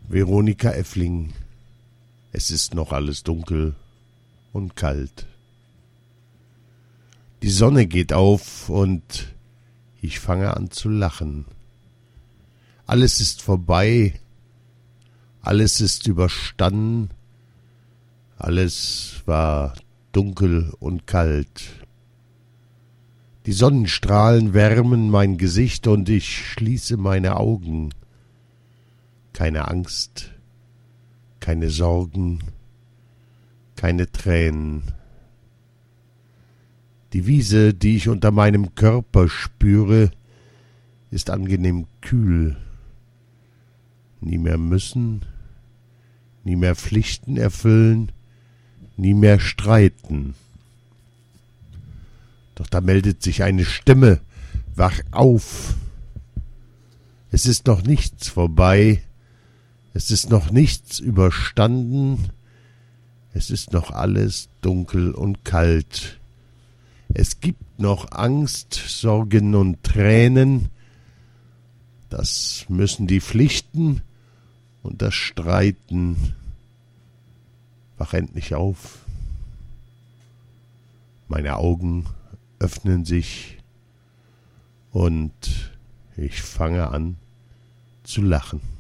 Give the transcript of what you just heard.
Veronika Effling. Es ist noch alles dunkel und kalt. Die Sonne geht auf und ich fange an zu lachen. Alles ist vorbei, alles ist überstanden, alles war dunkel und kalt. Die Sonnenstrahlen wärmen mein Gesicht und ich schließe meine Augen. Keine Angst, keine Sorgen, keine Tränen. Die Wiese, die ich unter meinem Körper spüre, ist angenehm kühl. Nie mehr müssen, nie mehr Pflichten erfüllen, nie mehr streiten. Doch da meldet sich eine Stimme: Wach auf! Es ist noch nichts vorbei, es ist noch nichts überstanden, es ist noch alles dunkel und kalt. Es gibt noch Angst, Sorgen und Tränen, das müssen die Pflichten und das Streiten. Wach endlich auf. Meine Augen öffnen sich und ich fange an zu lachen.